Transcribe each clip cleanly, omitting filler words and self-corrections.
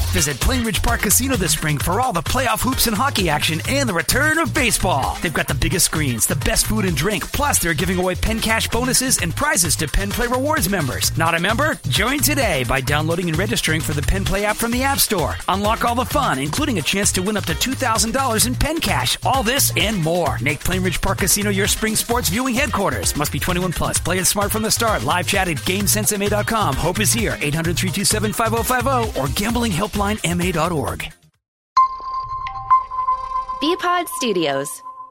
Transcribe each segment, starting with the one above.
Visit Plainridge Park Casino this spring for all the playoff hoops and hockey action and the return of baseball. They've got the biggest screens, the best food and drink, plus they're giving away Penn Cash bonuses and prizes to Penn Play Rewards members. Not a member? Join today by downloading and registering for the Penn Play app from the App Store. Unlock all the fun, including a chance to win up to $2,000 in Penn Cash. All this and more. Make Plainridge Park Casino your spring sports viewing headquarters. Must be 21 plus. Play it smart from the start. Live chat at GameSenseMA.com. Hope is here. 800-327-5050 or gamblinghelplinema.org. BPod Studios.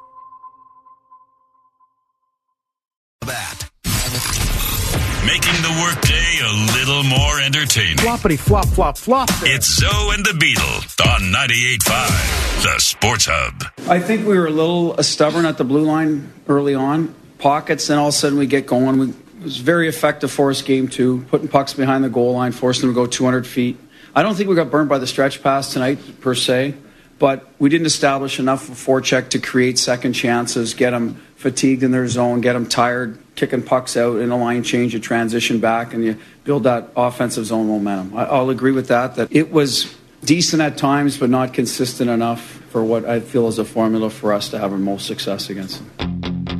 Making the workday a little more entertaining. Floppity flop flop flop. It's Zoe and the Beetle on 98.5, the Sports Hub. I think we were a little stubborn at the blue line early on. Pockets, then all of a sudden we get going. It was very effective for us game two, putting pucks behind the goal line, forcing them to go 200 feet. I don't think we got burned by the stretch pass tonight, per se, but we didn't establish enough of a forecheck to create second chances, get them fatigued in their zone, get them tired, kicking pucks out in a line change, you transition back, and you build that offensive zone momentum. I'll agree with that it was decent at times, but not consistent enough for what I feel is a formula for us to have our most success against them.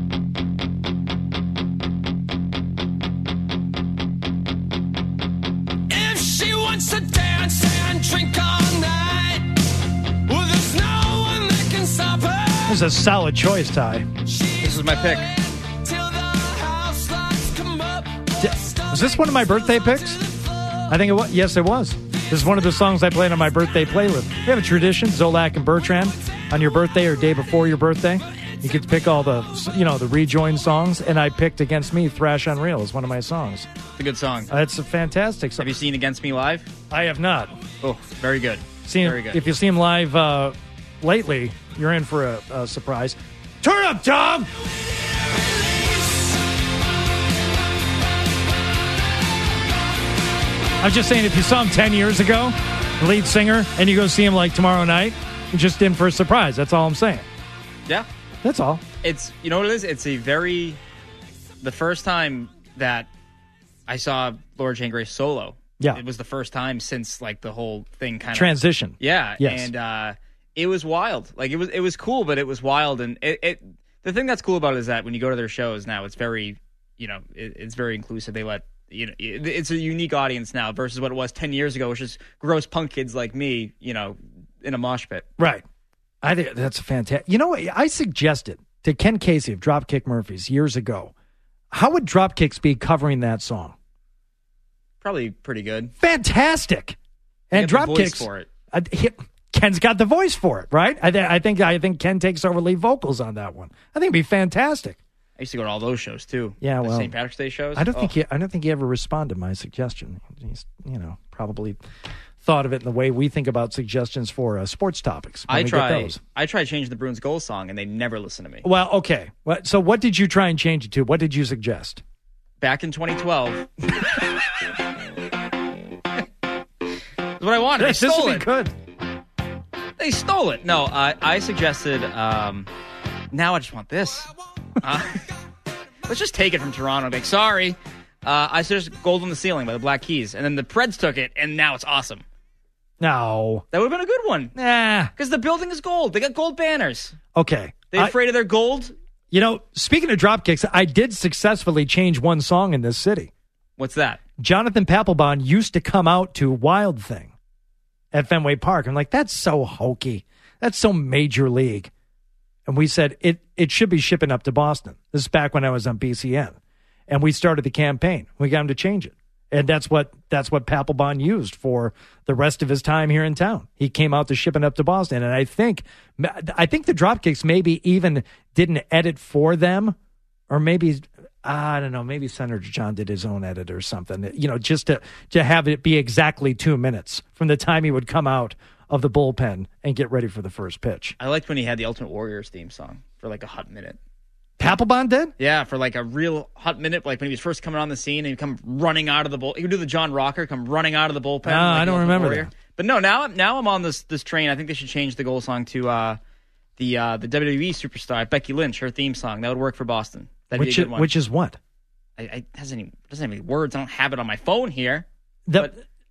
This is a solid choice, Ty. This is my pick. Was this one of my birthday picks? I think it was. Yes, it was. This is one of the songs I played on my birthday playlist. We have a tradition, Zolak and Bertrand, on your birthday or day before your birthday. You get to pick all the, the rejoin songs, and I picked Against Me, Thrash Unreal is one of my songs. It's a good song. It's a fantastic song. Have you seen Against Me live? I have not. Oh, very good. Very good. If you see him live lately, you're in for a surprise. Turn up, Tom! I was just saying, if you saw him 10 years ago, the lead singer, and you go see him like tomorrow night, you're just in for a surprise. That's all I'm saying. Yeah. That's all. It's, you know what it is? It's the first time that I saw Laura Jane Grace solo. Yeah. It was the first time since like the whole thing kind of transition. Yeah. Yes. And it was wild. Like it was cool, but it was wild. And the thing that's cool about it is that when you go to their shows now, it's very, it's very inclusive. They let, it's a unique audience now versus what it was 10 years ago, which is gross punk kids like me, in a mosh pit. Right. I think that's fantastic. I suggested to Ken Casey of Dropkick Murphys years ago, how would Dropkicks be covering that song? Probably pretty good. Fantastic. And Dropkicks for it. Ken's got the voice for it, right? I think Ken takes over lead vocals on that one. I think it'd be fantastic. I used to go to all those shows too. Yeah, well, St. Patrick's Day shows. I don't think he ever responded to my suggestion. He's probably thought of it in the way we think about suggestions for sports topics. I tried changing the Bruins goal song, and they never listen to me. Well, okay. So what did you try and change it to? What did you suggest? Back in 2012. That's what I wanted. They stole it. Good. They stole it. No, I suggested, now I just want this. Let's just take it from Toronto. Like, sorry. I suggested Gold on the Ceiling by the Black Keys, and then the Preds took it, and now it's awesome. No. That would have been a good one. Nah. Because the building is gold. They got gold banners. Okay. They afraid of their gold? Speaking of Dropkicks, I did successfully change one song in this city. What's that? Jonathan Papelbon used to come out to Wild Thing at Fenway Park. I'm like, that's so hokey. That's so major league. And we said it should be shipping up to Boston. This is back when I was on BCN. And we started the campaign. We got him to change it. And that's what Papelbon used for the rest of his time here in town. He came out to shipping up to Boston. And I think the Dropkicks maybe even didn't edit for them. Or maybe, I don't know, maybe Senator John did his own edit or something. Just to have it be exactly 2 minutes from the time he would come out of the bullpen and get ready for the first pitch. I liked when he had the Ultimate Warriors theme song for like a hot minute. Papelbon did? Yeah, for like a real hot minute, like when he was first coming on the scene and he'd come running out of the bull. He would do the John Rocker, come running out of the bullpen. I don't remember that. But no, now I'm on this train. I think they should change the goal song to the WWE superstar Becky Lynch, her theme song. That would work for Boston. That'd be a good one. Which is what? It doesn't have any words. I don't have it on my phone here.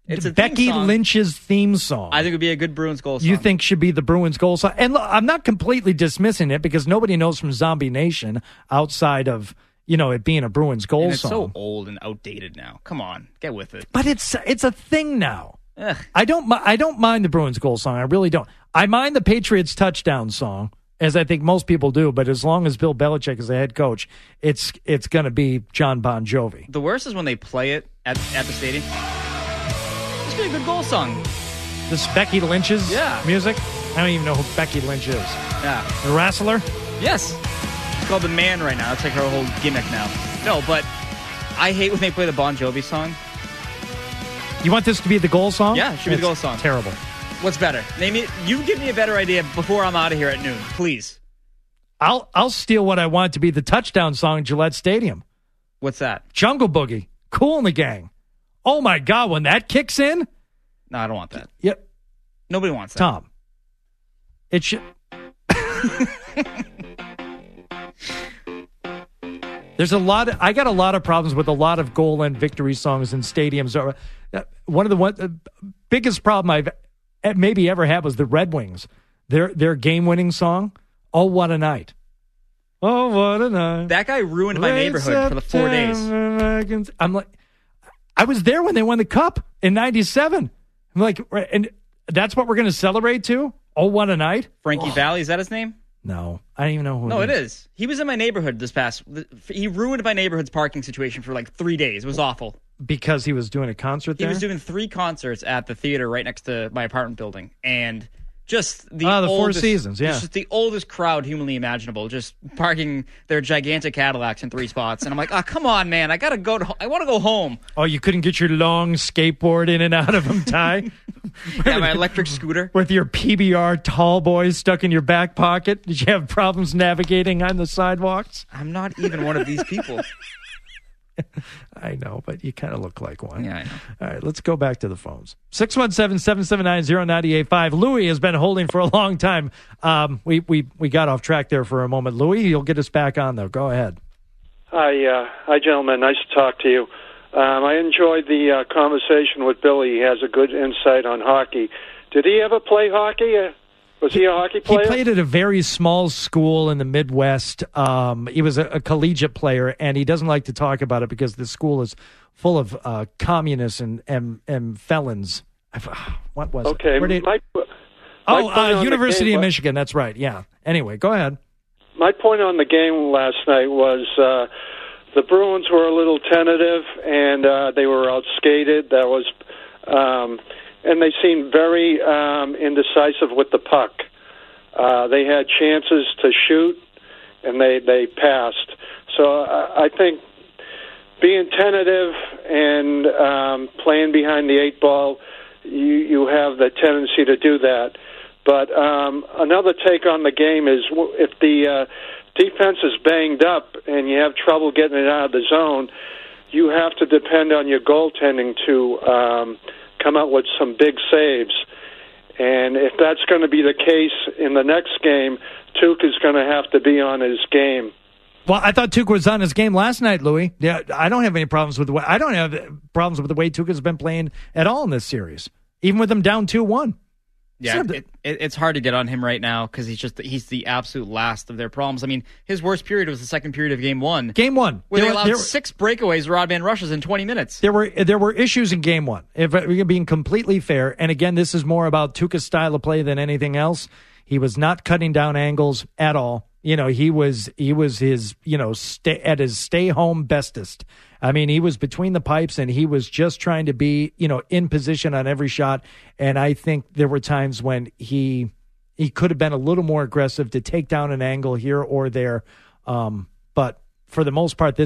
It's a Becky theme song. Lynch's theme song. I think it would be a good Bruins goal song. You think should be the Bruins goal song? And look, I'm not completely dismissing it because nobody knows from Zombie Nation outside of it being a Bruins goal and it's song. so old and outdated now. Come on, get with it. But it's a thing now. Ugh. I don't mind the Bruins goal song. I really don't. I mind the Patriots touchdown song, as I think most people do. But as long as Bill Belichick is the head coach, it's going to be John Bon Jovi. The worst is when they play it at the stadium. It's be a good goal song. This Becky Lynch's music. I don't even know who Becky Lynch is. Yeah, The wrestler. yes. She's called the Man right now. It's like her whole gimmick now. No, but I hate when they play the Bon Jovi song. You want this to be the goal song? Yeah, it should be the goal song. Terrible. What's better? Name it. You give me a better idea before I'm out of here at noon, please. I'll steal what I want to be the touchdown song at Gillette Stadium. What's that? Jungle Boogie. Kool and the Gang. Oh my God, when that kicks in. No, I don't want that. Yep. Nobody wants that. Tom. It should. I got a lot of problems with a lot of goal and victory songs in stadiums. One of the biggest problem I've maybe ever had was the Red Wings. Their game-winning song, "Oh What a Night." Oh, what a night. That guy ruined my neighborhood for the 4 days. I'm like, I was there when they won the cup in '97. I'm like, and that's what we're going to celebrate too? Oh, what a night. Frankie Valli, is that his name? No, I don't even know who. No, it is. He was in my neighborhood he ruined my neighborhood's parking situation for like 3 days. It was awful. Because he was doing a concert there? He was doing 3 concerts at the theater right next to my apartment building. And just the Four oldest, Seasons, yeah. Just the oldest crowd humanly imaginable, just parking their gigantic Cadillacs in 3 spots. And I'm like, oh, come on, man. I want to go home. Oh, you couldn't get your long skateboard in and out of them, Ty? Yeah, my electric scooter. With your PBR tall boys stuck in your back pocket? Did you have problems navigating on the sidewalks? I'm not even one of these people. I know, but you kind of look like one. Yeah, I know. All right, let's go back to the phones. 617-779-0985. Louis has been holding for a long time. We got off track there for a moment. Louis, you'll get us back on, though. Go ahead. Hi, gentlemen. Nice to talk to you. I enjoyed the conversation with Billy. He has a good insight on hockey. Did he ever play hockey? Was he a hockey player? He played at a very small school in the Midwest. He was a collegiate player, and he doesn't like to talk about it because the school is full of communists and felons. What was it? Okay. University of Michigan. That's right. Yeah. Anyway, go ahead. My point on the game last night was the Bruins were a little tentative, and they were outskated. That was... and they seemed very indecisive with the puck. They had chances to shoot, and they passed. So I think being tentative and playing behind the 8 ball, you have the tendency to do that. But another take on the game is if the defense is banged up and you have trouble getting it out of the zone, you have to depend on your goaltending to come out with some big saves. And if that's going to be the case in the next game, Tuukka is going to have to be on his game. Well, I thought Tuukka was on his game last night, Louis. Yeah, I don't have any problems with the way the way Tuukka's been playing at all in this series, even with them down 2-1. Yeah, it's hard to get on him right now because he's the absolute last of their problems. I mean, his worst period was the second period of Game 1. Game 1. Where they allowed 6 breakaways, Rodman rushes in 20 minutes. There were issues in Game 1. If we're being completely fair, and again, this is more about Tuukka's style of play than anything else. He was not cutting down angles at all. He was his, at his stay home bestest. I mean, he was between the pipes and he was just trying to be, in position on every shot. And I think there were times when he could have been a little more aggressive to take down an angle here or there. But for the most part,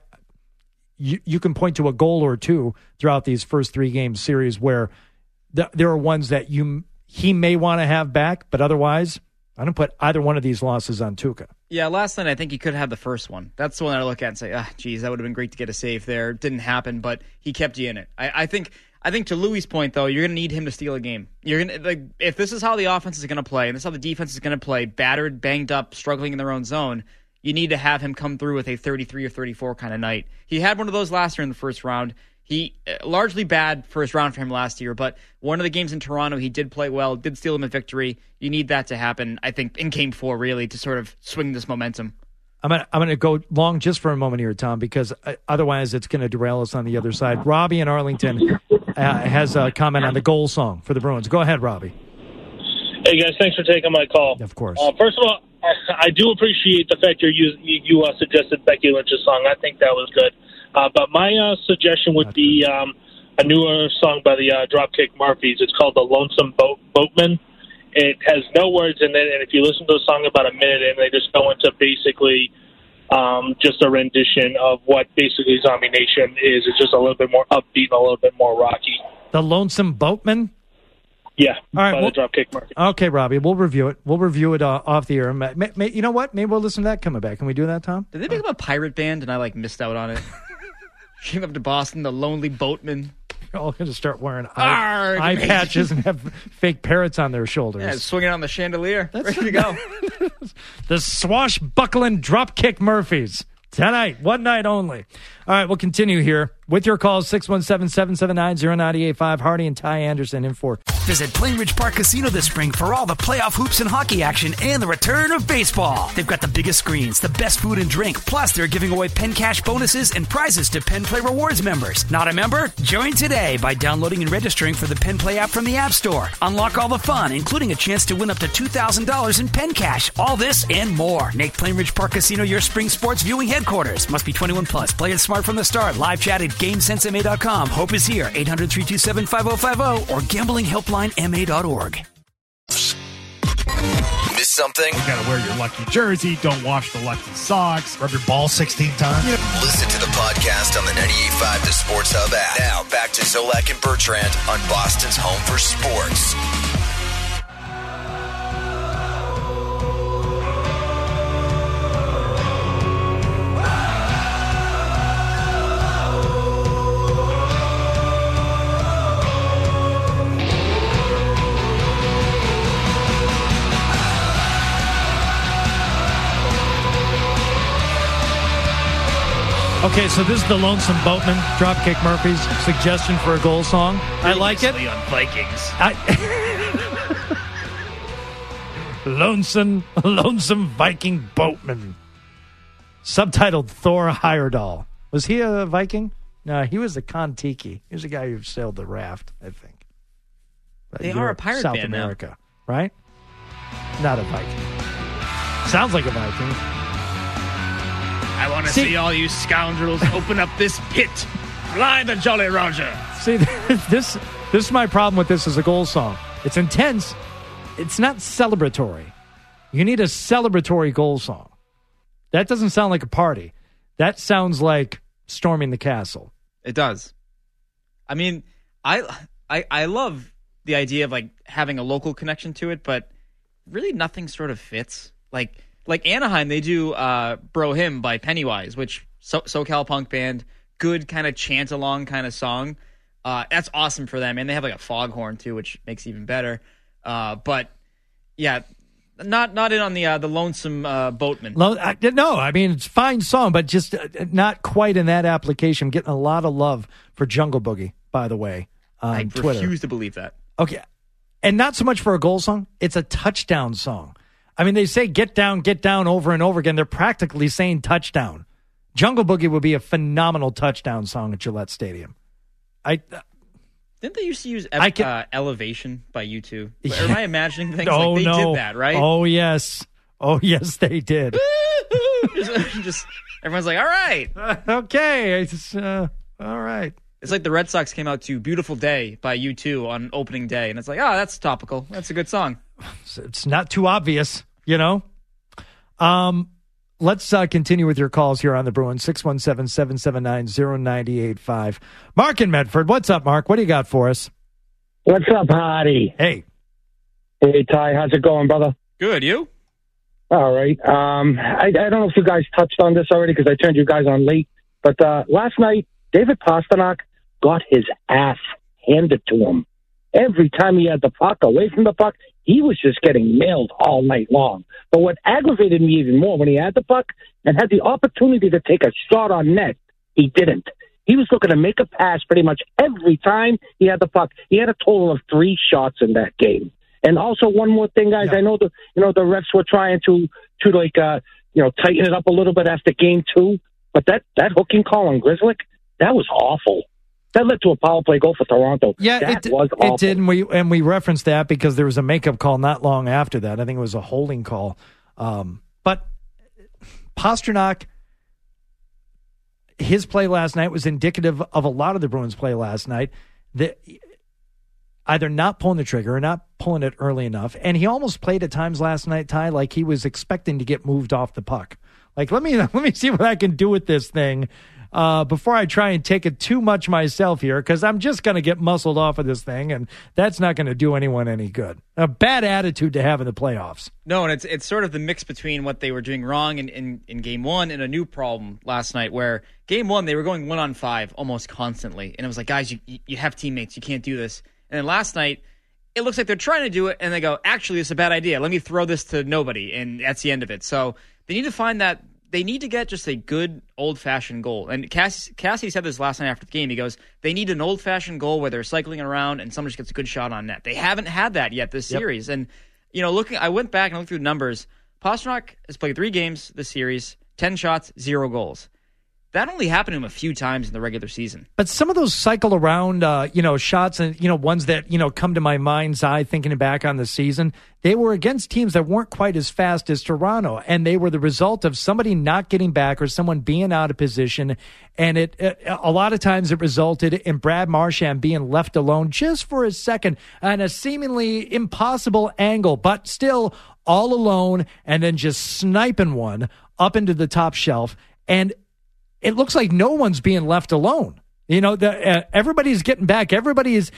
you can point to a goal or two throughout these first 3 game series where there are ones that he may want to have back, but otherwise, I don't put either one of these losses on Tuukka. Yeah, last night I think he could have had the first one. That's the one I look at and say, geez, that would have been great to get a save there. It didn't happen, but he kept you in it. I think to Louis' point, though, you're going to need him to steal a game. You're going to if this is how the offense is going to play, and this is how the defense is going to play, battered, banged up, struggling in their own zone, you need to have him come through with a 33 or 34 kind of night. He had one of those last year in the first round. He largely bad first round for him last year, but one of the games in Toronto, he did play well, did steal him a victory. You need that to happen, I think, in Game 4, really, to sort of swing this momentum. I'm gonna go long just for a moment here, Tom, because otherwise it's going to derail us on the other side. Robbie in Arlington has a comment on the goal song for the Bruins. Go ahead, Robbie. Hey, guys, thanks for taking my call. Of course. First of all, I do appreciate the fact you suggested Becky Lynch's song. I think that was good. But my suggestion would be a newer song by the Dropkick Murphys. It's called The Lonesome Boatman. It has no words in it, and if you listen to the song about a minute in, they just go into basically just a rendition of what basically Zombie Nation is. It's just a little bit more upbeat and a little bit more rocky. The Lonesome Boatman? Yeah, all right, by the Dropkick Murphys. Okay, Robbie, we'll review it. We'll review it off the air. You know what? Maybe we'll listen to that coming back. Can we do that, Tom? Did they become a pirate band and I missed out on it? Came up to Boston, the Lonely Boatman. You're all going to start wearing eye patches and have fake parrots on their shoulders. Yeah, swinging on the chandelier. Ready to go. The swashbuckling Dropkick Murphys. Tonight, one night only. All right, we'll continue here with your calls, 617-779-0985. Hardy and Ty Anderson in for. Visit Plainridge Park Casino this spring for all the playoff hoops and hockey action and the return of baseball. They've got the biggest screens, the best food and drink, plus they're giving away Penn Cash bonuses and prizes to Penn Play Rewards members. Not a member? Join today by downloading and registering for the Penn Play app from the App Store. Unlock all the fun, including a chance to win up to $2,000 in Penn Cash. All this and more. Make Plainridge Park Casino your spring sports viewing headquarters. Must be 21 plus. Play it smart from the start. Live chat at GameSenseMA.com. Hope is here. 800-327-5050 or GamblingHelplineMA.org. Miss something? You gotta wear your lucky jersey. Don't wash the lucky socks. Rub your ball 16 times. Listen to the podcast on the 98.5 The Sports Hub app. Now back to Zolak and Bertrand on Boston's home for sports. Okay, so this is the Lonesome Boatman, Dropkick Murphys suggestion for a goal song. I like it. On Vikings. Lonesome Viking Boatman. Subtitled Thor Heyerdahl. Was he a Viking? No, he was a Kon-Tiki. He was a guy who sailed the raft, I think. They are a pirate South band America, right? Not a Viking. Sounds like a Viking. I want to see all you scoundrels open up this pit. Fly the Jolly Roger. See, this is my problem with this as a goal song. It's intense. It's not celebratory. You need a celebratory goal song. That doesn't sound like a party. That sounds like storming the castle. It does. I mean, I love the idea of having a local connection to it, but really nothing sort of fits. Like Anaheim, they do Bro Hymn by Pennywise, which SoCal punk band, good kind of chant-along kind of song. That's awesome for them. And they have a foghorn, too, which makes it even better. But, yeah, not in on the Lonesome Boatman. No, I mean, it's a fine song, but just not quite in that application. I'm getting a lot of love for Jungle Boogie, by the way, on Twitter. I refuse to believe that. Okay. And not so much for a goal song. It's a touchdown song. I mean, they say get down over and over again. They're practically saying touchdown. Jungle Boogie would be a phenomenal touchdown song at Gillette Stadium. Didn't they used to use Elevation by U2? Yeah. Am I imagining things? No, they did that, right? Oh, yes, they did. just everyone's like, all right. Okay. All right. It's like the Red Sox came out to Beautiful Day by U2 on opening day. And it's like, that's topical. That's a good song. It's not too obvious, you know. Let's continue with your calls here on the Bruins, 617-779-0985. Mark in Medford. What's up, Mark? What do you got for us? What's up, Hardy? Hey. Hey, Ty. How's it going, brother? Good. You? All right. I don't know if you guys touched on this already because I turned you guys on late. But last night, David Pastrnak got his ass handed to him. Every time he had the puck, away from the puck, he was just getting nailed all night long. But what aggravated me even more, when he had the puck and had the opportunity to take a shot on net, he didn't. He was looking to make a pass pretty much every time he had the puck. He had a total of 3 shots in that game. And also one more thing, guys. I know the refs were trying to tighten it up a little bit after game 2, but that hooking call on Grzelcyk, that was awful. That led to a power play goal for Toronto. Yeah, that was awful. It did, and we referenced that because there was a makeup call not long after that. I think it was a holding call. But Pastrnak, his play last night was indicative of a lot of the Bruins' play last night. Either not pulling the trigger or not pulling it early enough. And he almost played at times last night, Ty, like he was expecting to get moved off the puck. Like, let me see what I can do with this thing before I try and take it too much myself here, because I'm just going to get muscled off of this thing, and that's not going to do anyone any good. A bad attitude to have in the playoffs. No, and it's sort of the mix between what they were doing wrong in Game 1 and a new problem last night, where Game 1, they were going 1-on-5 almost constantly. And it was like, guys, you have teammates. You can't do this. And then last night, it looks like they're trying to do it, and they go, actually, it's a bad idea. Let me throw this to nobody, and that's the end of it. So they need to find that. They need to get just a good old-fashioned goal. And Cassie said this last night after the game. He goes, they need an old-fashioned goal where they're cycling around and someone just gets a good shot on net. They haven't had that yet this series. And, I went back and looked through the numbers. Pastrnak has played 3 games this series, 10 shots, 0 goals. That only happened to him a few times in the regular season. But some of those cycle around, shots and, ones that, come to my mind's eye thinking back on the season, they were against teams that weren't quite as fast as Toronto. And they were the result of somebody not getting back or someone being out of position. And a lot of times it resulted in Brad Marchand being left alone just for a second on a seemingly impossible angle, but still all alone and then just sniping one up into the top shelf. And it looks like no one's being left alone. Everybody's getting back. Everybody is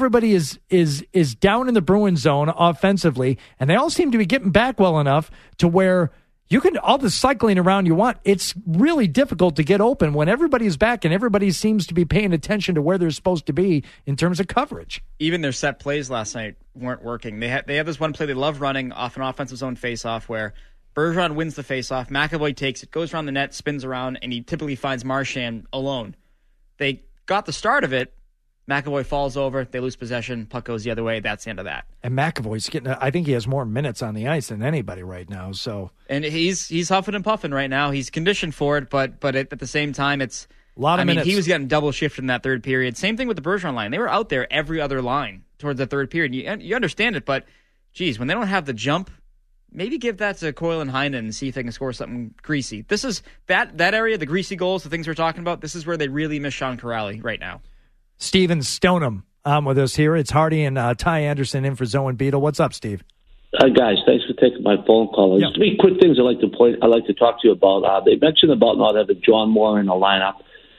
down in the Bruins zone offensively, and they all seem to be getting back well enough to where you can all the cycling around you want. It's really difficult to get open when everybody's back and everybody seems to be paying attention to where they're supposed to be in terms of coverage. Even their set plays last night weren't working. They have this one play they love running off an offensive zone faceoff where Bergeron wins the faceoff. McAvoy takes it, goes around the net, spins around, and he typically finds Marchand alone. They got the start of it. McAvoy falls over. They lose possession. Puck goes the other way. That's the end of that. And McAvoy's I think he has more minutes on the ice than anybody right now. And he's huffing and puffing right now. He's conditioned for it, but at the same time, it's a lot of minutes. He was getting double shifted in that third period. Same thing with the Bergeron line. They were out there every other line towards the third period. You understand it, but geez, when they don't have the jump, maybe give that to Coyle and Heinen and see if they can score something greasy. This is that area, the greasy goals, the things we're talking about. This is where they really miss Sean Kuraly right now. Steven Stoneham with us here. It's Hardy and Ty Anderson in for Zoe and Beetle. What's up, Steve? Guys, thanks for taking my phone call. There's 3 quick things I'd like to talk to you about. They mentioned about not having John Moore in the lineup,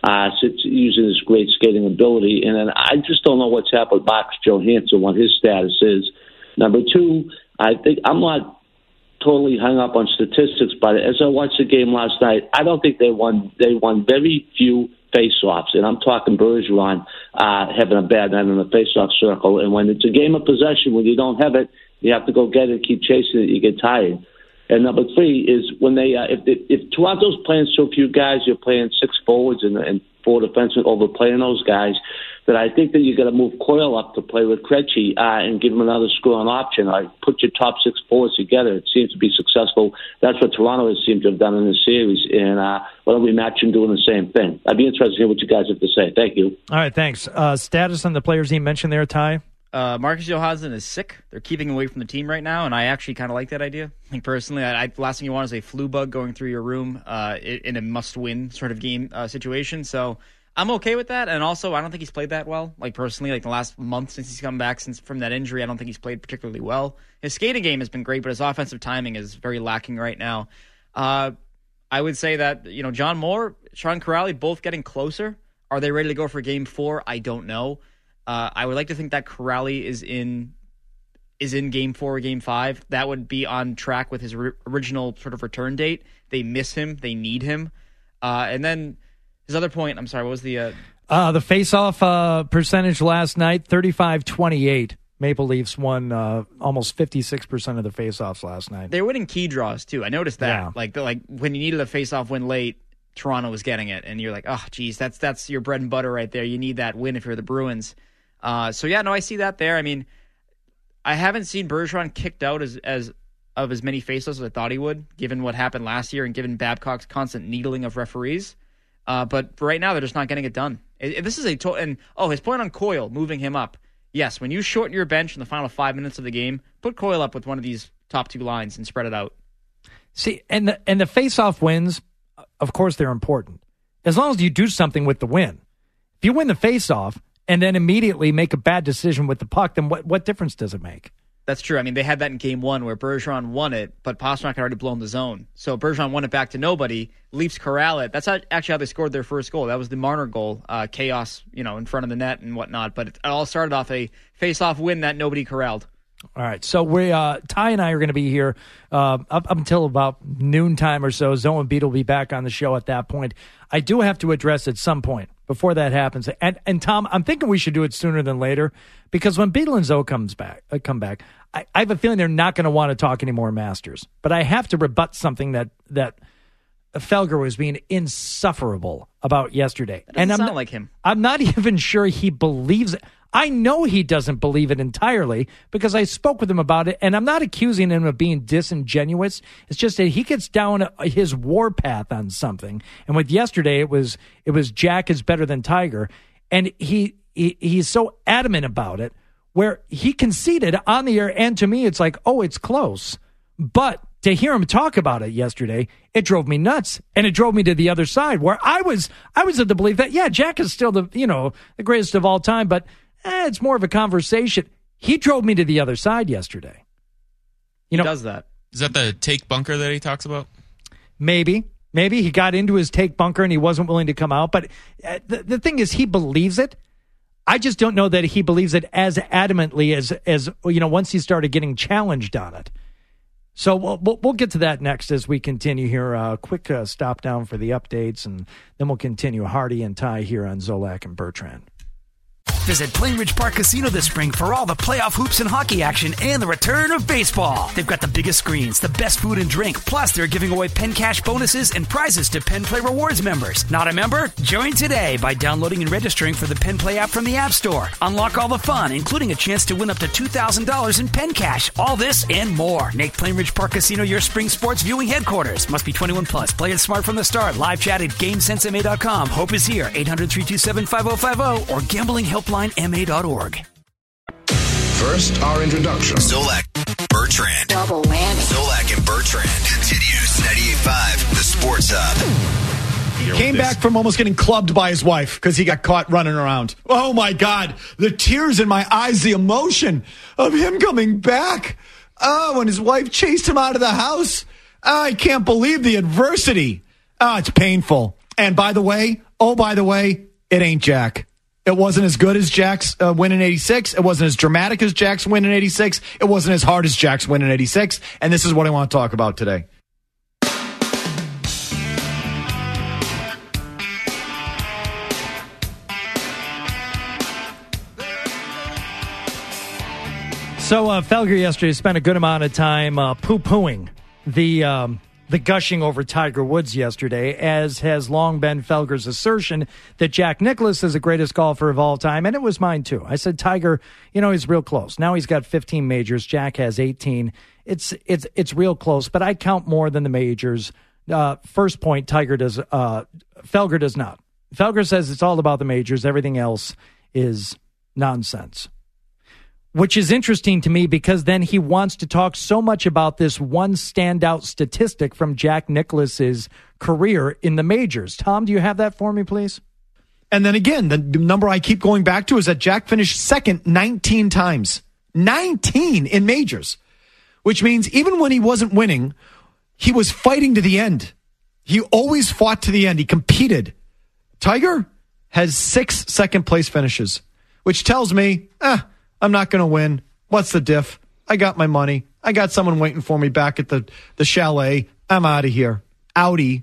using his great skating ability, and then I just don't know what's happened with Marcus Johansson, what his status is. Number 2, I think I'm not totally hung up on statistics, but as I watched the game last night, I don't think they won. They won very few face-offs, and I'm talking Bergeron having a bad night in the face-off circle. And when it's a game of possession, when you don't have it, you have to go get it, keep chasing it, you get tired. And number 3 is when they if Toronto's playing so few guys, you're playing 6 forwards and 4 defensemen overplaying those guys, that I think that you got to move Coyle up to play with Krejci and give him another scoring option. Put your top 6 forwards together. It seems to be successful. That's what Toronto has seemed to have done in this series. And why don't we match them doing the same thing? I'd be interested to hear what you guys have to say. Thank you. All right, thanks. Status on the players he mentioned there, Ty? Marcus Johansson is sick. They're keeping him away from the team right now, and I actually kind of like that idea. Personally, the last thing you want is a flu bug going through your room in a must-win sort of game situation. So I'm okay with that, and also I don't think he's played that well. Personally, the last month since he's come back from that injury, I don't think he's played particularly well. His skating game has been great, but his offensive timing is very lacking right now. I would say that John Moore, Sean Kuraly, both getting closer. Are they ready to go for Game 4? I don't know. I would like to think that Kuraly is in Game 4 or Game 5. That would be on track with his original sort of return date. They miss him. They need him. And then his other point, I'm sorry, what was the face-off percentage last night, 35-28. Maple Leafs won almost 56% of the face-offs last night. They're winning key draws, too. I noticed that. Yeah. Like when you needed a face-off win late, Toronto was getting it, and you're like, oh, geez, that's your bread and butter right there. You need that win if you're the Bruins. I see that there. I mean, I haven't seen Bergeron kicked out as many faceless as I thought he would, given what happened last year and given Babcock's constant needling of referees. But right now, they're just not getting it done. This is his point on Coyle, moving him up. Yes, when you shorten your bench in the final 5 minutes of the game, put Coyle up with one of these top two lines and spread it out. See, and the face-off wins, of course, they're important. As long as you do something with the win. If you win the face-off and then immediately make a bad decision with the puck, then what difference does it make? That's true. I mean, they had that in game one where Bergeron won it, but Pastrnak had already blown the zone. So Bergeron won it back to nobody. Leafs corral it. That's actually how they scored their first goal. That was the Marner goal. Chaos, in front of the net and whatnot. But it all started off a face-off win that nobody corralled. All right, so Ty and I are going to be here up until about noontime or so. Zoe and Beat will be back on the show at that point. I do have to address at some point before that happens. And Tom, I'm thinking we should do it sooner than later because when Beetle and Zoe come back, I have a feeling they're not going to want to talk anymore Masters. But I have to rebut something that Felger was being insufferable about yesterday. That doesn't sound like him. I'm not even sure he believes it. I know he doesn't believe it entirely because I spoke with him about it, and I'm not accusing him of being disingenuous. It's just that he gets down his warpath on something. And with yesterday, it was Jack is better than Tiger, and he's so adamant about it where he conceded on the air, and to me, it's like, oh, it's close. But to hear him talk about it yesterday, it drove me nuts, and it drove me to the other side where I was of the belief that, yeah, Jack is still the greatest of all time, but it's more of a conversation. He drove me to the other side yesterday. He does that. Is that the take bunker that he talks about? Maybe he got into his take bunker and he wasn't willing to come out. But the thing is, he believes it. I just don't know that he believes it as adamantly as once he started getting challenged on it. So we'll get to that next as we continue here. Quick stop down for the updates, and then we'll continue Hardy and Ty here on Zolak and Bertrand. Visit Plainridge Park Casino this spring for all the playoff hoops and hockey action and the return of baseball. They've got the biggest screens, the best food and drink, plus they're giving away Penn Cash bonuses and prizes to Penn Play Rewards members. Not a member? Join today by downloading and registering for the Penn Play app from the App Store. Unlock all the fun, including a chance to win up to $2,000 in Penn Cash. All this and more. Make Plainridge Park Casino your spring sports viewing headquarters. Must be 21 plus. Play it smart from the start. Live chat at GameSenseMA.com. Hope is here. 800-327-5050 or gamblinghelplinema.org. First, our introduction. Zolak, Bertrand. Double whammy. Zolak and Bertrand continues 98.5, the Sports Hub. Came back from almost getting clubbed by his wife because he got caught running around. Oh, my God. The tears in my eyes, the emotion of him coming back. Oh, when his wife chased him out of the house. I can't believe the adversity. Oh, it's painful. And by the way, it ain't Jack. It wasn't as good as Jack's win in 86. It wasn't as dramatic as Jack's win in 86. It wasn't as hard as Jack's win in 86. And this is what I want to talk about today. So Felger yesterday spent a good amount of time poo-pooing the gushing over Tiger Woods yesterday, as has long been Felger's assertion that Jack Nicklaus is the greatest golfer of all time, and it was mine too. I said Tiger, he's real close. Now he's got 15 majors. Jack has 18. It's real close, but I count more than the majors. First point, Felger does not. Felger says it's all about the majors. Everything else is nonsense. Which is interesting to me because then he wants to talk so much about this one standout statistic from Jack Nicklaus's career in the majors. Tom, do you have that for me, please? And then again, the number I keep going back to is that Jack finished second 19 times. 19 in majors. Which means even when he wasn't winning, he was fighting to the end. He always fought to the end. He competed. Tiger has 6 second-place finishes, which tells me, I'm not going to win. What's the diff? I got my money. I got someone waiting for me back at the chalet. I'm out of here. Outie.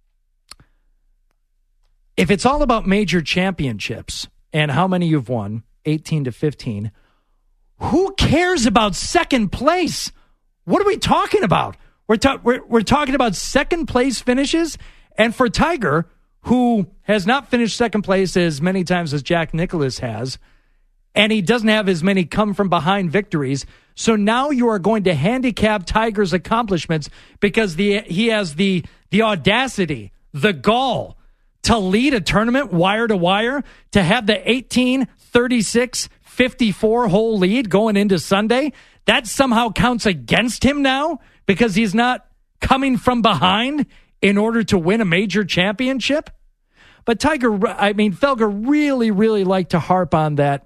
If it's all about major championships and how many you've won, 18 to 15, who cares about second place? What are we talking about? We're talking about second place finishes And for Tiger, who has not finished second place as many times as Jack Nicklaus has, and he doesn't have as many come-from-behind victories, so now you are going to handicap Tiger's accomplishments because he has the audacity, the gall, to lead a tournament wire to wire, to have the 18, 36, 54 hole lead going into Sunday. That somehow counts against him now because he's not coming from behind in order to win a major championship. But Felger really, really liked to harp on that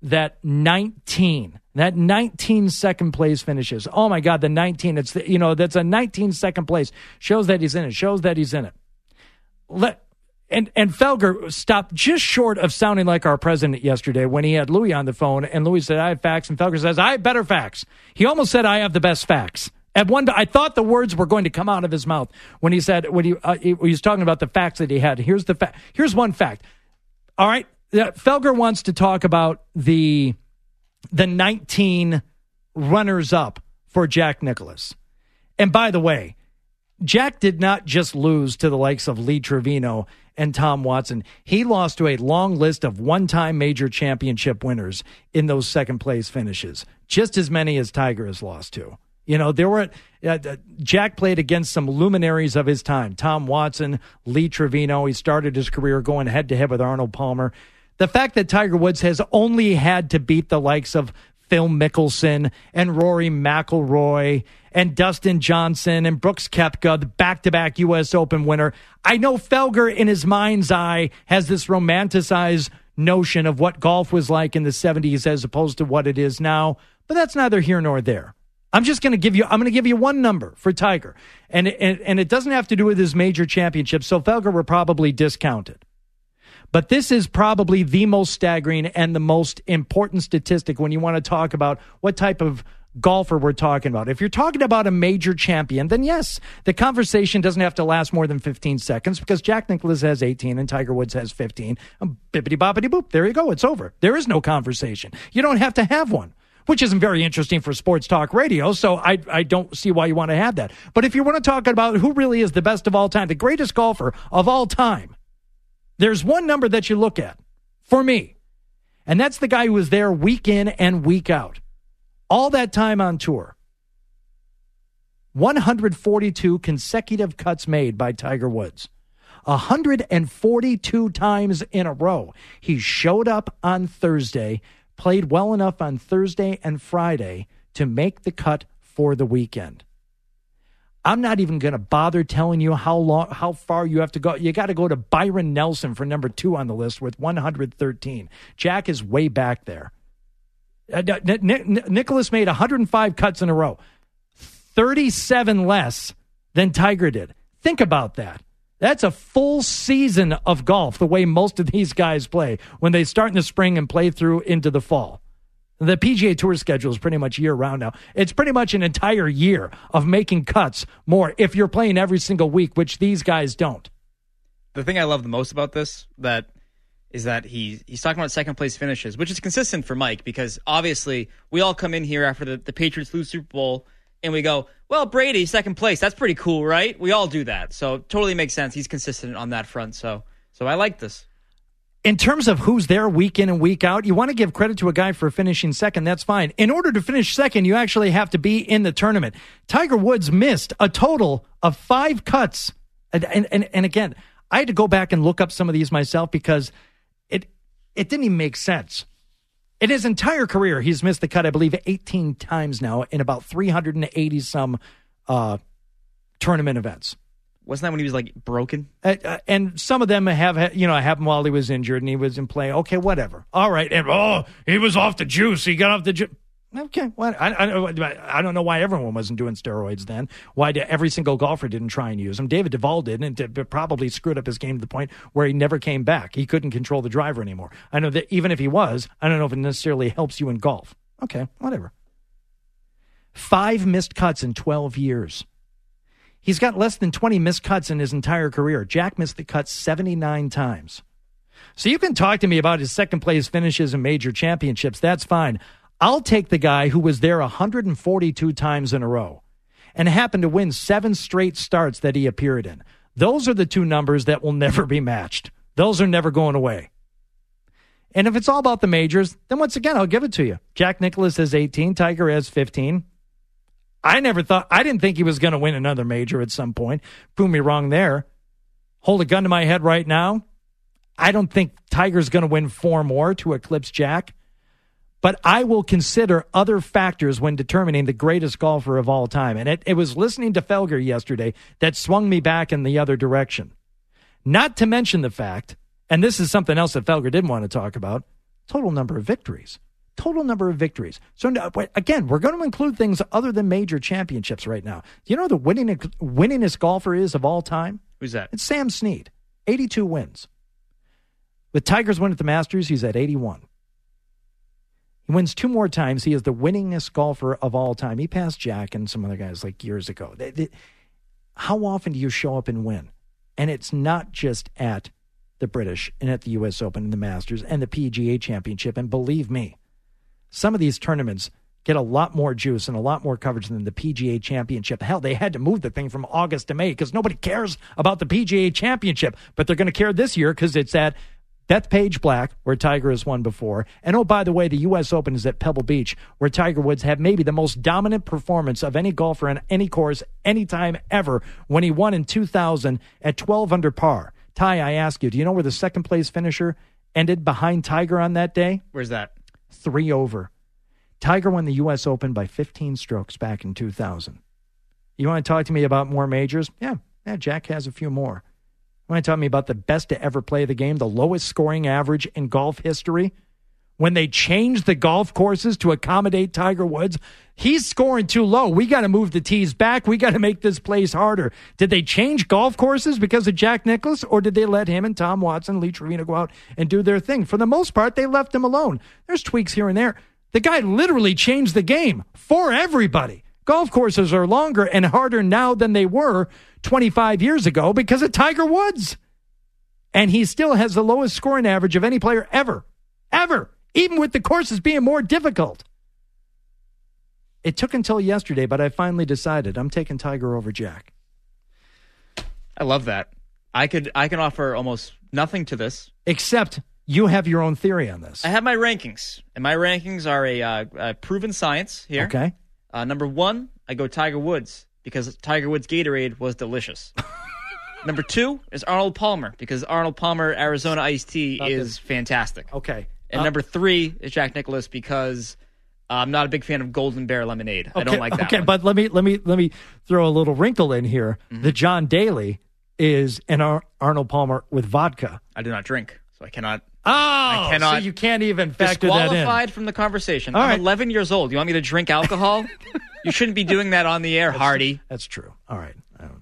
19 second place finishes. Oh my God, the 19, that's a 19 second place. Shows that he's in it. And Felger stopped just short of sounding like our president yesterday when he had Louis on the phone, and Louis said, I have facts, and Felger says, I have better facts. He almost said, I have the best facts. At one, I thought the words were going to come out of his mouth when he was talking about the facts that he had. Here's the fact. Here's one fact. All right. Felger wants to talk about the 19 runners-up for Jack Nicklaus. And by the way, Jack did not just lose to the likes of Lee Trevino and Tom Watson. He lost to a long list of one-time major championship winners in those second-place finishes, just as many as Tiger has lost to. Jack played against some luminaries of his time. Tom Watson, Lee Trevino. He started his career going head-to-head with Arnold Palmer. The fact that Tiger Woods has only had to beat the likes of Phil Mickelson and Rory McIlroy and Dustin Johnson and Brooks Koepka, the back-to-back U.S. Open winner. I know Felger, in his mind's eye, has this romanticized notion of what golf was like in the 70s as opposed to what it is now, but that's neither here nor there. I'm going to give you one number for Tiger, and it doesn't have to do with his major championships, so Felger will probably discount it. But this is probably the most staggering and the most important statistic when you want to talk about what type of golfer we're talking about. If you're talking about a major champion, then yes, the conversation doesn't have to last more than 15 seconds because Jack Nicklaus has 18 and Tiger Woods has 15. Bippity boppity boop. There you go. It's over. There is no conversation. You don't have to have one, which isn't very interesting for sports talk radio, so I don't see why you want to have that. But if you want to talk about who really is the best of all time, the greatest golfer of all time, there's one number that you look at for me, and that's the guy who was there week in and week out. All that time on tour. 142 consecutive cuts made by Tiger Woods. 142 times in a row. He showed up on Thursday, played well enough on Thursday and Friday to make the cut for the weekend. I'm not even going to bother telling you how far you have to go. You got to go to Byron Nelson for number 2 on the list with 113. Jack is way back there. Nicklaus made 105 cuts in a row, 37 less than Tiger did. Think about that. That's a full season of golf, the way most of these guys play when they start in the spring and play through into the fall. The PGA Tour schedule is pretty much year-round now. It's pretty much an entire year of making cuts more if you're playing every single week, which these guys don't. The thing I love the most about this is that he's talking about second-place finishes, which is consistent for Mike because obviously we all come in here after the Patriots lose Super Bowl and we go, well, Brady, second place, that's pretty cool, right? We all do that. So totally makes sense. He's consistent on that front. So I like this. In terms of who's there week in and week out, you want to give credit to a guy for finishing second. That's fine. In order to finish second, you actually have to be in the tournament. Tiger Woods missed a total of 5 cuts. And again, I had to go back and look up some of these myself because it didn't even make sense. In his entire career, he's missed the cut, I believe, 18 times now in about 380-some tournament events. Wasn't that when he was like broken? And some of them happened while he was injured and he was in play. Okay, whatever. All right. And he was off the juice. He got off the juice. Okay. What? I don't know why everyone wasn't doing steroids then. Why every single golfer didn't try and use them. David Duval did, and it probably screwed up his game to the point where he never came back. He couldn't control the driver anymore. I know that even if he was, I don't know if it necessarily helps you in golf. Okay, whatever. 5 missed cuts in 12 years. He's got less than 20 missed cuts in his entire career. Jack missed the cut 79 times. So you can talk to me about his second-place finishes in major championships. That's fine. I'll take the guy who was there 142 times in a row and happened to win 7 straight starts that he appeared in. Those are the two numbers that will never be matched. Those are never going away. And if it's all about the majors, then once again, I'll give it to you. Jack Nicklaus has 18. Tiger has 15. I didn't think he was going to win another major at some point. Prove me wrong there. Hold a gun to my head right now. I don't think Tiger's going to win 4 more to eclipse Jack. But I will consider other factors when determining the greatest golfer of all time. And it was listening to Felger yesterday that swung me back in the other direction. Not to mention the fact, and this is something else that Felger didn't want to talk about, total number of victories. Total number of victories. So again, we're going to include things other than major championships right now. Do you know who the winningest golfer is of all time? Who's that? It's Sam Snead. 82 wins. With Tiger's win at the Masters, he's at 81. He wins 2 more times. He is the winningest golfer of all time. He passed Jack and some other guys like years ago. How often do you show up and win? And it's not just at the British and at the U.S. Open and the Masters and the PGA Championship. And believe me, some of these tournaments get a lot more juice and a lot more coverage than the PGA Championship. Hell, they had to move the thing from August to May because nobody cares about the PGA Championship. But they're going to care this year because it's at Bethpage Black, where Tiger has won before. And, oh, by the way, the U.S. Open is at Pebble Beach, where Tiger Woods had maybe the most dominant performance of any golfer on any course, anytime ever, when he won in 2000 at 12 under par. Ty, I ask you, do you know where the second-place finisher ended behind Tiger on that day? Where's that? 3 over. Tiger won the U.S. Open by 15 strokes back in 2000. You want to talk to me about more majors? Yeah, Jack has a few more. You want to tell me about the best to ever play the game, the lowest scoring average in golf history? When they changed the golf courses to accommodate Tiger Woods, he's scoring too low. We got to move the tees back. We got to make this place harder. Did they change golf courses because of Jack Nicklaus, or did they let him and Tom Watson, Lee Trevino go out and do their thing? For the most part, they left him alone. There's tweaks here and there. The guy literally changed the game for everybody. Golf courses are longer and harder now than they were 25 years ago because of Tiger Woods. And he still has the lowest scoring average of any player ever. Ever. Even with the courses being more difficult. It took until yesterday, but I finally decided I'm taking Tiger over Jack. I love that. I can offer almost nothing to this. Except you have your own theory on this. I have my rankings. And my rankings are a proven science here. Okay. Number 1, I go Tiger Woods because Tiger Woods Gatorade was delicious. Number 2 is Arnold Palmer because Arnold Palmer Arizona iced tea is fantastic. Okay. And number 3 is Jack Nicklaus because I'm not a big fan of Golden Bear lemonade. Okay, I don't like that. Okay, one. but let me throw a little wrinkle in here. Mm-hmm. The John Daly is an Arnold Palmer with vodka. I do not drink, so I cannot. Oh, so you can't even factor that in. Disqualified from the conversation. All I'm right. 11 years old. You want me to drink alcohol? You shouldn't be doing that on the air, Hardy. That's true. All right.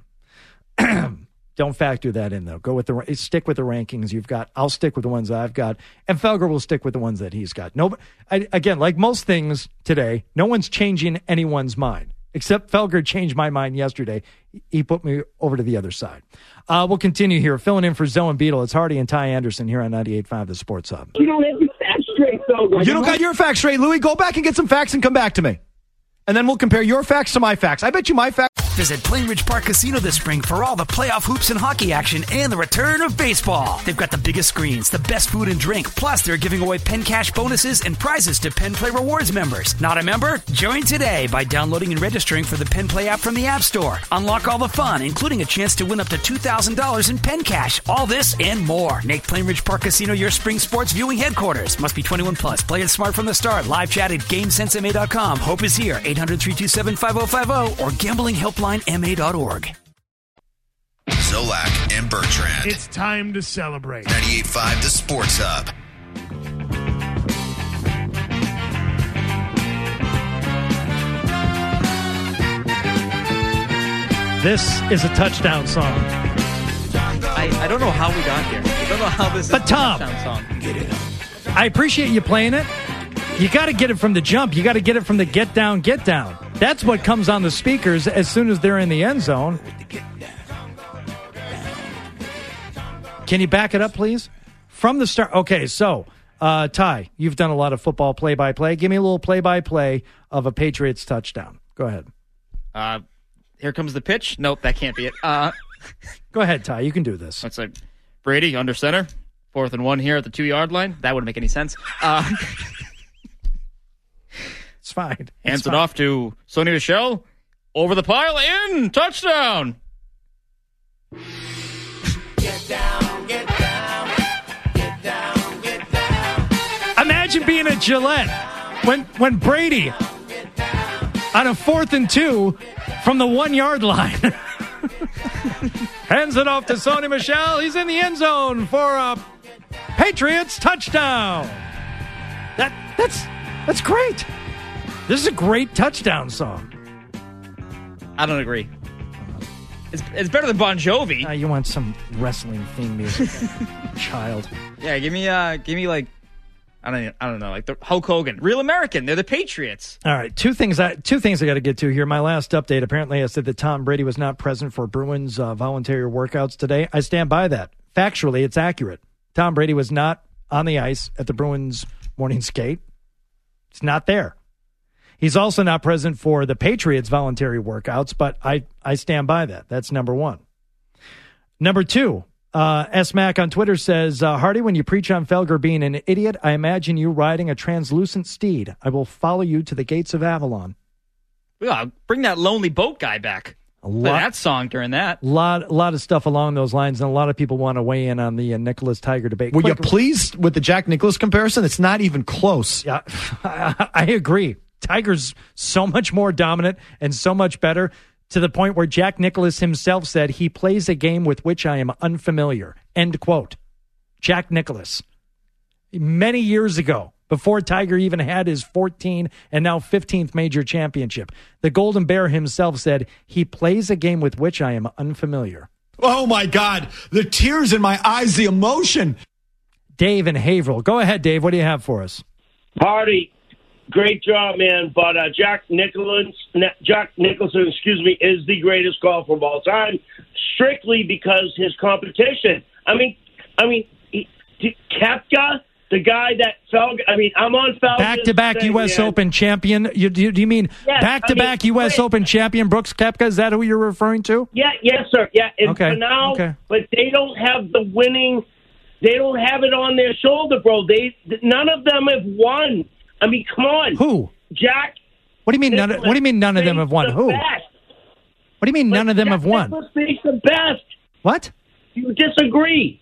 Don't factor that in, though. Stick with the rankings you've got. I'll stick with the ones I've got. And Felger will stick with the ones that he's got. Again, like most things today, no one's changing anyone's mind. Except Felger changed my mind yesterday. He put me over to the other side. We'll continue here. Filling in for Zoe and Beetle. It's Hardy and Ty Anderson here on 98.5 The Sports Hub. You don't have your facts straight, Felger. You don't got your facts straight, Louie. Go back and get some facts and come back to me. And then we'll compare your facts to my facts. I bet you my facts. Visit Plainridge Park Casino this spring for all the playoff hoops and hockey action and the return of baseball. They've got the biggest screens, the best food and drink, plus they're giving away Penn Cash bonuses and prizes to Penn Play Rewards members. Not a member? Join today by downloading and registering for the Penn Play app from the App Store. Unlock all the fun, including a chance to win up to $2,000 in Penn Cash. All this and more. Make Plainridge Park Casino your spring sports viewing headquarters. Must be 21 plus. Play it smart from the start. Live chat at GameSenseMA.com. Hope is here. 800-327-5050 or gamblinghelplinema.org. Zolak and Bertrand. It's time to celebrate. 98.5 The Sports Hub. This is a touchdown song. I don't know how we got here. I don't know how this is But Tom, a touchdown song. I appreciate you playing it. You got to get it from the jump. You got to get it from the get down, get down. That's what comes on the speakers as soon as they're in the end zone. Can you back it up, please? From the start. Okay, so, Ty, you've done a lot of football play-by-play. Give me a little play-by-play of a Patriots touchdown. Go ahead. Here comes the pitch. Nope, that can't be it. Go ahead, Ty. You can do this. That's like Brady under center, 4th and 1 here at the 2-yard line. That wouldn't make any sense. It's fine. Hands it off to Sony Michel. Over the pile, in, touchdown. Get down, get down, get down, get down. Imagine being at Gillette when Brady on a 4th and 2 from the 1-yard line hands it off to Sony Michel. He's in the end zone for a Patriots touchdown. That's great. This is a great touchdown song. I don't agree. It's better than Bon Jovi. You want some wrestling theme music, child? Yeah, give me like I don't know, like the Hulk Hogan, Real American. They're the Patriots. All right, two things I got to get to here. My last update. Apparently, I said that Tom Brady was not present for Bruins voluntary workouts today. I stand by that. Factually, it's accurate. Tom Brady was not on the ice at the Bruins morning skate. It's not there. He's also not present for the Patriots voluntary workouts, but I stand by that. That's number one. Number two, S-Mac on Twitter says, Hardy, when you preach on Felger being an idiot, I imagine you riding a translucent steed. I will follow you to the gates of Avalon. Yeah, bring that lonely boat guy back. Play that song during that. Lot of stuff along those lines, and a lot of people want to weigh in on the Nicholas Tiger debate. Were you pleased with the Jack Nicklaus comparison? It's not even close. Yeah, I agree. Tiger's so much more dominant and so much better, to the point where Jack Nicklaus himself said he plays a game with which I am unfamiliar. End quote. Jack Nicklaus. Many years ago, before Tiger even had his 14th and now 15th major championship, the Golden Bear himself said he plays a game with which I am unfamiliar. Oh, my God. The tears in my eyes, the emotion. Dave and Haverhill. Go ahead, Dave. What do you have for us? Hardy. Great job, man. But Jack Nicholson, is the greatest golfer of all time, strictly because his competition. I mean, Koepka, the guy that Felger. I mean, I'm on Felger. Back-to-back U.S. Open champion. Do you mean back-to-back U.S. Open champion Brooks Koepka? Is that who you're referring to? Yeah, yes, sir. Yeah, and okay. For now, okay. But they don't have the winning. They don't have it on their shoulder, bro. None of them have won. I mean, come on. Who? Jack. What do you mean? What do you mean? None of them have won? Who? Best. What do you mean? None of them have won? Nicklaus faced the best. What? You disagree?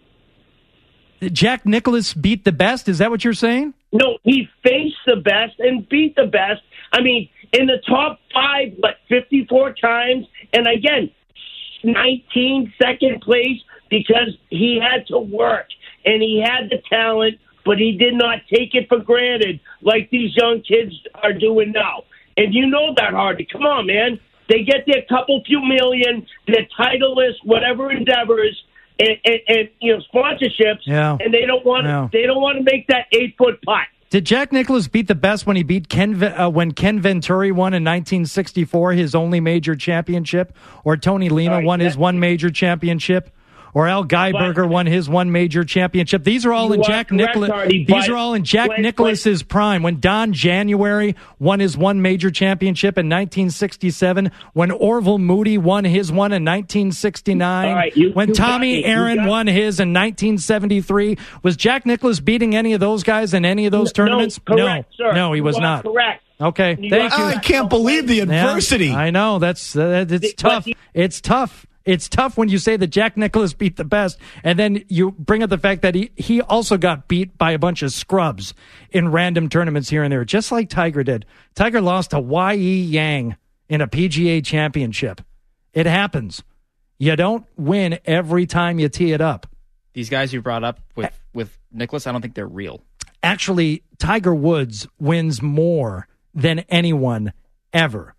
Jack Nicklaus beat the best? Is that what you're saying? No, he faced the best and beat the best. I mean, in the top 5, 54 times, and again, 19 second place because he had to work and he had the talent. But he did not take it for granted like these young kids are doing now. And you know that, Hardy. Come on, man. They get their few million, their Titleist, whatever endeavors, and sponsorships, and they don't want to make that 8-foot putt. Did Jack Nicklaus beat the best when he beat when Ken Venturi won in 1964, his only major championship, or Tony Lema won his one major championship? Or Al Geiberger won his one major championship. These are all in Jack Nicklaus. These are all in Jack Nicklaus's prime. When Don January won his one major championship in 1967. When Orville Moody won his one in 1969. When Tommy Aaron won his in 1973. Was Jack Nicklaus beating any of those guys in any of those tournaments? Correct, sir. No, he was not. Correct. Okay, thank you. I can't believe the adversity. Yeah, I know it's tough. It's tough. It's tough when you say that Jack Nicklaus beat the best, and then you bring up the fact that he also got beat by a bunch of scrubs in random tournaments here and there, just like Tiger did. Tiger lost to Y.E. Yang in a PGA championship. It happens. You don't win every time you tee it up. These guys you brought up with Nicklaus, I don't think they're real. Actually, Tiger Woods wins more than anyone ever.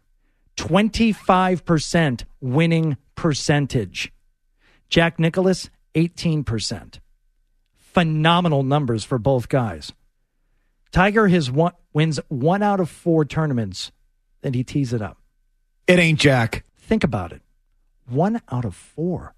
25% winning percentage. Jack Nicklaus, 18%. Phenomenal numbers for both guys. Tiger wins 1 out of 4 tournaments, then he tees it up. It ain't Jack. Think about it. 1 out of 4.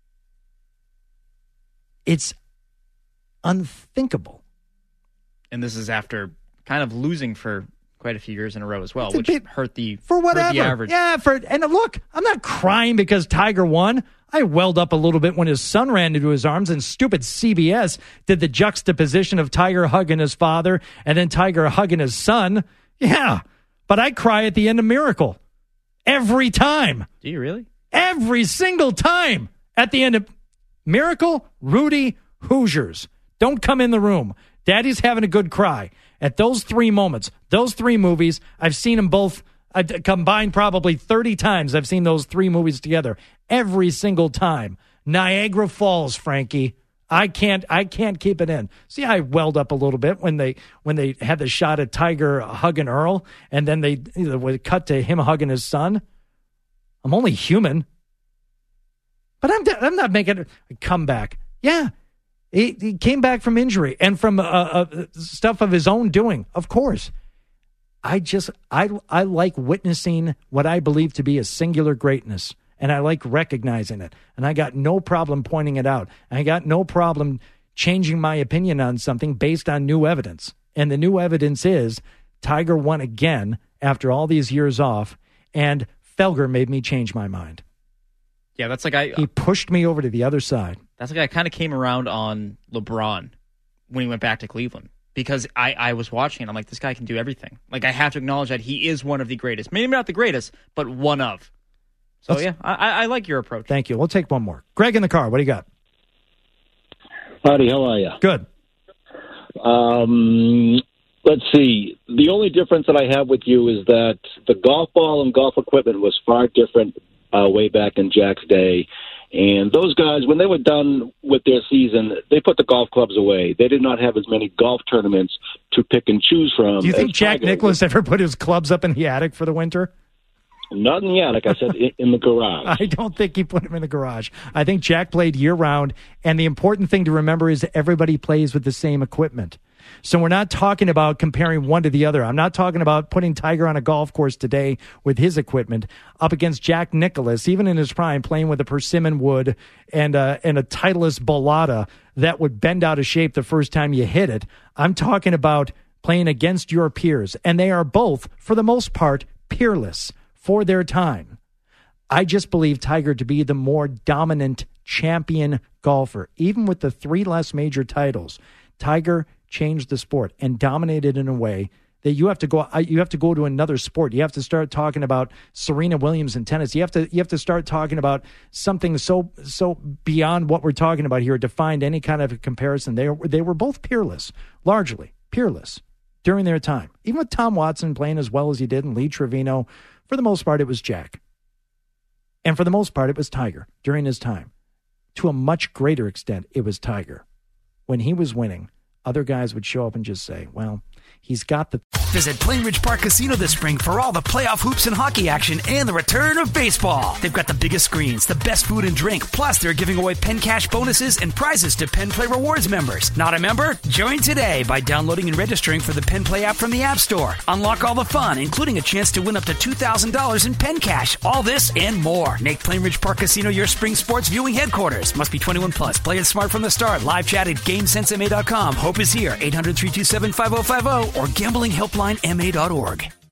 It's unthinkable. And this is after kind of losing for quite a few years in a row as well, which hurt the average. Yeah, and look, I'm not crying because Tiger won. I welled up a little bit when his son ran into his arms, and stupid CBS did the juxtaposition of Tiger hugging his father and then Tiger hugging his son. Yeah, but I cry at the end of Miracle every time. Do you really? Every single time at the end of Miracle, Rudy, Hoosiers. Don't come in the room. Daddy's having a good cry. At those three moments, those three movies, I've seen them both combined probably 30 times. I've seen those three movies together every single time. Niagara Falls, Frankie. I can't keep it in. See, I welled up a little bit when they had the shot of Tiger hugging Earl, and then they would cut to him hugging his son. I'm only human, but I'm not making a comeback. Yeah, he came back from injury and from stuff of his own doing. Of course, I like witnessing what I believe to be a singular greatness. And I like recognizing it. And I got no problem pointing it out. I got no problem changing my opinion on something based on new evidence. And the new evidence is Tiger won again after all these years off. And Felger made me change my mind. Yeah, that's like he pushed me over to the other side. That's like I kind of came around on LeBron when he went back to Cleveland. Because I was watching it. I'm like, this guy can do everything. Like, I have to acknowledge that he is one of the greatest. Maybe not the greatest, but one of. So, yeah, I like your approach. Thank you. We'll take one more. Greg in the car. What do you got? Howdy, how are you? Good. Let's see. The only difference that I have with you is that the golf ball and golf equipment was far different way back in Jack's day. And those guys, when they were done with their season, they put the golf clubs away. They did not have as many golf tournaments to pick and choose from. Do you think Jack Nicklaus ever put his clubs up in the attic for the winter? Not in the attic. I said in the garage. I don't think he put him in the garage. I think Jack played year-round, and the important thing to remember is everybody plays with the same equipment. So we're not talking about comparing one to the other. I'm not talking about putting Tiger on a golf course today with his equipment up against Jack Nicklaus, even in his prime, playing with a persimmon wood and a Titleist Balata that would bend out of shape the first time you hit it. I'm talking about playing against your peers, and they are both, for the most part, peerless for their time. I just believe Tiger to be the more dominant champion golfer. Even with the 3 less major titles, Tiger changed the sport and dominated in a way that you have to go to another sport. You have to start talking about Serena Williams in tennis. You have to start talking about something so beyond what we're talking about here to find any kind of a comparison. They were both peerless, largely peerless during their time. Even with Tom Watson playing as well as he did and Lee Trevino, for the most part, it was Jack. And for the most part, it was Tiger during his time. To a much greater extent, it was Tiger. When he was winning, other guys would show up and just say, well, he's got the... Visit Plainridge Park Casino this spring for all the playoff hoops and hockey action and the return of baseball. They've got the biggest screens, the best food and drink, plus they're giving away Penn Cash bonuses and prizes to Penn Play Rewards members. Not a member? Join today by downloading and registering for the Penn Play app from the App Store. Unlock all the fun, including a chance to win up to $2,000 in Penn Cash. All this and more. Make Plainridge Park Casino your spring sports viewing headquarters. Must be 21 plus. Play it smart from the start. Live chat at GameSenseMA.com. Hope is here. 800-327-5050 or gamblinghelplinema.org.